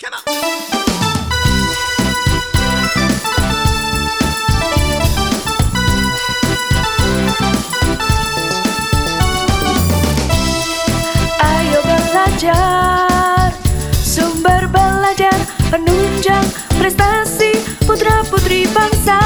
Ayo belajar, sumber belajar, penunjang prestasi putra-putri bangsa.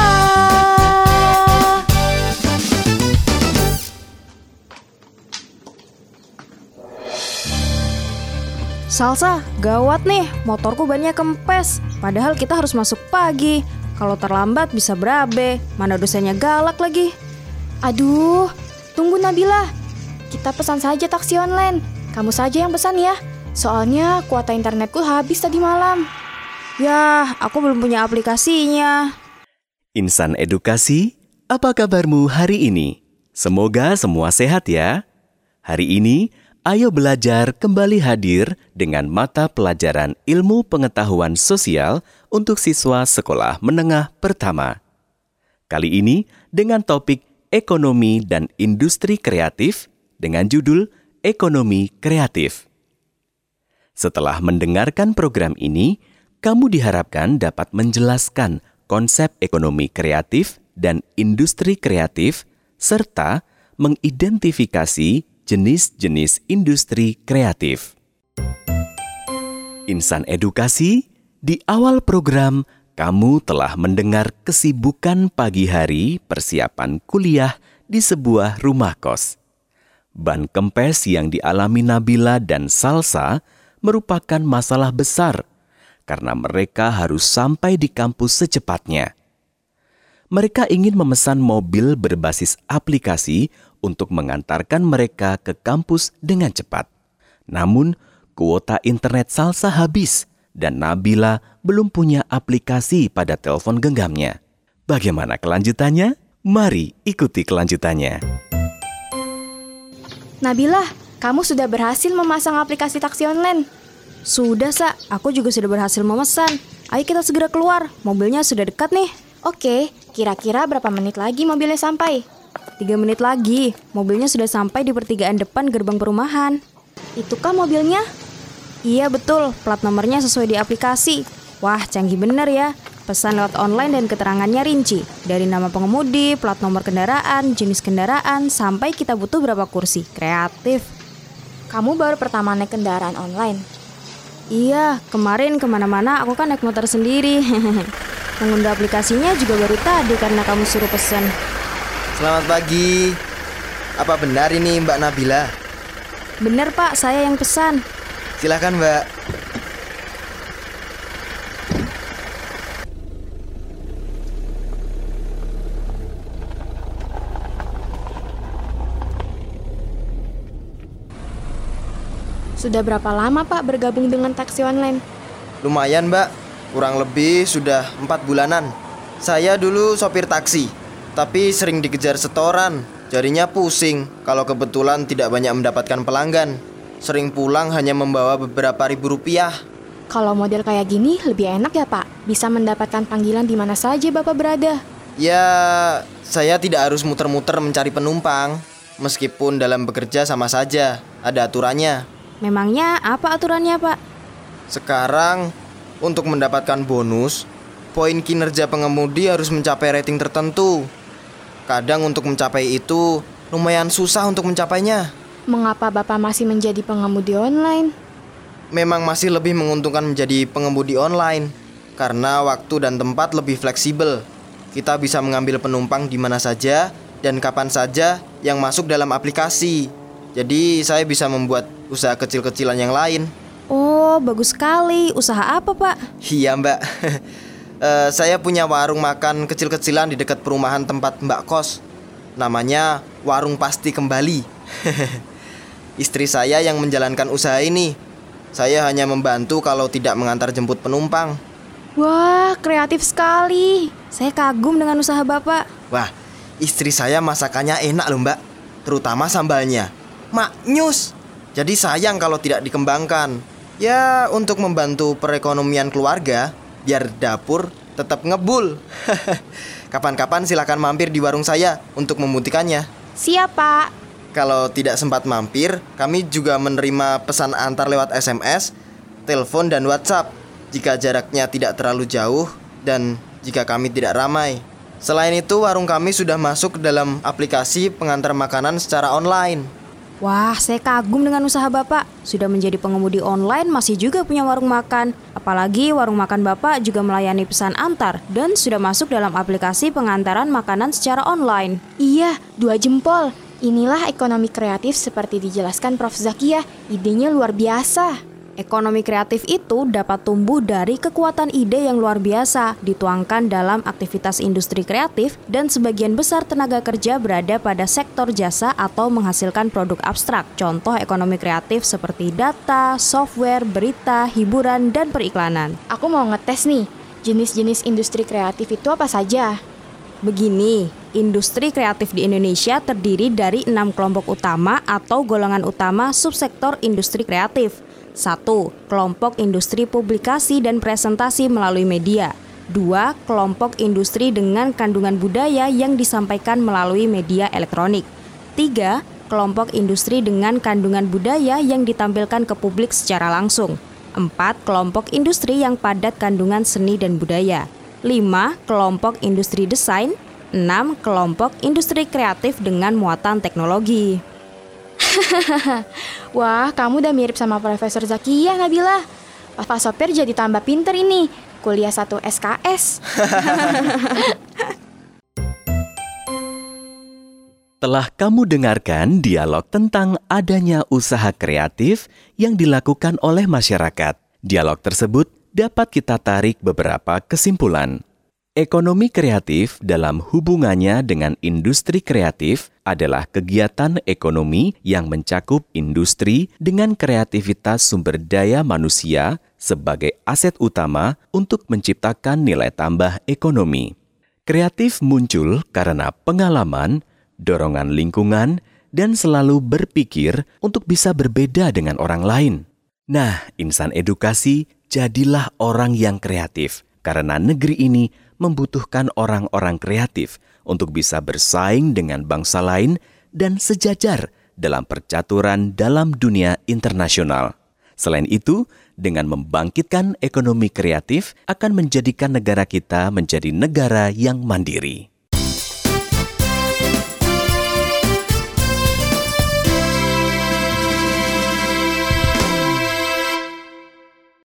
Salsa, gawat nih, motorku bannya kempes. Padahal kita harus masuk pagi. Kalau terlambat bisa berabe, mana dosennya galak lagi. Aduh, tunggu Nabila. Kita pesan saja taksi online. Kamu saja yang pesan ya. Soalnya kuota internetku habis tadi malam. Yah, aku belum punya aplikasinya. Insan Edukasi, apa kabarmu hari ini? Semoga semua sehat ya. Hari ini, Ayo Belajar kembali hadir dengan mata pelajaran Ilmu Pengetahuan Sosial untuk siswa sekolah menengah pertama. Kali ini dengan topik Ekonomi dan Industri Kreatif dengan judul Ekonomi Kreatif. Setelah mendengarkan program ini, kamu diharapkan dapat menjelaskan konsep ekonomi kreatif dan industri kreatif serta mengidentifikasi jenis-jenis industri kreatif. Insan Edukasi, di awal program kamu telah mendengar kesibukan pagi hari persiapan kuliah di sebuah rumah kos. Ban kempes yang dialami Nabila dan Salsa merupakan masalah besar karena mereka harus sampai di kampus secepatnya. Mereka ingin memesan mobil berbasis aplikasi untuk mengantarkan mereka ke kampus dengan cepat. Namun, kuota internet Salsa habis dan Nabila belum punya aplikasi pada telepon genggamnya. Bagaimana kelanjutannya? Mari ikuti kelanjutannya. Nabila, kamu sudah berhasil memasang aplikasi taksi online. Sudah, Sa. Aku juga sudah berhasil memesan. Ayo kita segera keluar. Mobilnya sudah dekat nih. Oke, kira-kira berapa menit lagi mobilnya sampai? 3 menit lagi. Mobilnya sudah sampai di pertigaan depan gerbang perumahan. Itukah mobilnya? Iya betul, plat nomornya sesuai di aplikasi. Wah, canggih bener ya. Pesan lewat online dan keterangannya rinci. Dari nama pengemudi, plat nomor kendaraan, jenis kendaraan, sampai kita butuh berapa kursi. Kreatif. Kamu baru pertama naik kendaraan online? Iya, kemarin kemana-mana aku kan naik motor sendiri. Mengunduh aplikasinya juga baru tadi karena kamu suruh pesan. Selamat pagi. Apa benar ini Mbak Nabila? Bener Pak, saya yang pesan. Silakan Mbak. Sudah berapa lama Pak bergabung dengan taksi online? Lumayan Mbak. Kurang lebih sudah 4 bulanan. Saya dulu sopir taksi, tapi sering dikejar setoran. Jadinya pusing kalau kebetulan tidak banyak mendapatkan pelanggan. Sering pulang hanya membawa beberapa ribu rupiah. Kalau model kayak gini lebih enak ya Pak? Bisa mendapatkan panggilan di mana saja Bapak berada. Ya, saya tidak harus muter-muter mencari penumpang. Meskipun dalam bekerja sama saja, ada aturannya. Memangnya apa aturannya Pak? Sekarang, untuk mendapatkan bonus, poin kinerja pengemudi harus mencapai rating tertentu. Kadang untuk mencapai itu, lumayan susah untuk mencapainya. Mengapa Bapak masih menjadi pengemudi online? Memang masih lebih menguntungkan menjadi pengemudi online, karena waktu dan tempat lebih fleksibel. Kita bisa mengambil penumpang di mana saja dan kapan saja yang masuk dalam aplikasi. Jadi saya bisa membuat usaha kecil-kecilan yang lain. Oh, bagus sekali. Usaha apa, Pak? Iya, Mbak. Saya punya warung makan kecil-kecilan di dekat perumahan tempat Mbak kos. Namanya Warung Pasti Kembali. Istri saya yang menjalankan usaha ini. Saya hanya membantu kalau tidak mengantar jemput penumpang. Wah, kreatif sekali. Saya kagum dengan usaha Bapak. Wah, istri saya masakannya enak loh, Mbak. Terutama sambalnya. Maknyus. Jadi sayang kalau tidak dikembangkan. Ya, untuk membantu perekonomian keluarga, biar dapur tetap ngebul. Kapan-kapan silakan mampir di warung saya untuk membuktikannya. Siap, Pak. Kalau tidak sempat mampir, kami juga menerima pesan antar lewat SMS, telepon, dan WhatsApp. jika jaraknya tidak terlalu jauh dan jika kami tidak ramai. Selain itu, warung kami sudah masuk ke dalam aplikasi pengantar makanan secara online. Wah, saya kagum dengan usaha Bapak. Sudah menjadi pengemudi online, masih juga punya warung makan. Apalagi warung makan Bapak juga melayani pesan antar dan sudah masuk dalam aplikasi pengantaran makanan secara online. Iya, 2 jempol. Inilah ekonomi kreatif seperti dijelaskan Prof. Zakia. Idenya luar biasa. Ekonomi kreatif itu dapat tumbuh dari kekuatan ide yang luar biasa, dituangkan dalam aktivitas industri kreatif, dan sebagian besar tenaga kerja berada pada sektor jasa atau menghasilkan produk abstrak. Contoh ekonomi kreatif seperti data, software, berita, hiburan, dan periklanan. Aku mau ngetes nih, jenis-jenis industri kreatif itu apa saja? Begini, industri kreatif di Indonesia terdiri dari 6 kelompok utama atau golongan utama subsektor industri kreatif. 1. Kelompok industri publikasi dan presentasi melalui media. 2. Kelompok industri dengan kandungan budaya yang disampaikan melalui media elektronik. 3. Kelompok industri dengan kandungan budaya yang ditampilkan ke publik secara langsung. 4. Kelompok industri yang padat kandungan seni dan budaya. 5. Kelompok industri desain. 6. Kelompok industri kreatif dengan muatan teknologi. Wah, kamu udah mirip sama Profesor Zakia, Nabila. Pak sopir jadi tambah pinter ini. Kuliah 1 SKS. Telah kamu dengarkan dialog tentang adanya usaha kreatif yang dilakukan oleh masyarakat. Dialog tersebut dapat kita tarik beberapa kesimpulan. Ekonomi kreatif dalam hubungannya dengan industri kreatif adalah kegiatan ekonomi yang mencakup industri dengan kreativitas sumber daya manusia sebagai aset utama untuk menciptakan nilai tambah ekonomi. Kreatif muncul karena pengalaman, dorongan lingkungan, dan selalu berpikir untuk bisa berbeda dengan orang lain. Nah, insan edukasi, jadilah orang yang kreatif, karena negeri ini membutuhkan orang-orang kreatif untuk bisa bersaing dengan bangsa lain dan sejajar dalam percaturan dalam dunia internasional. Selain itu, dengan membangkitkan ekonomi kreatif akan menjadikan negara kita menjadi negara yang mandiri.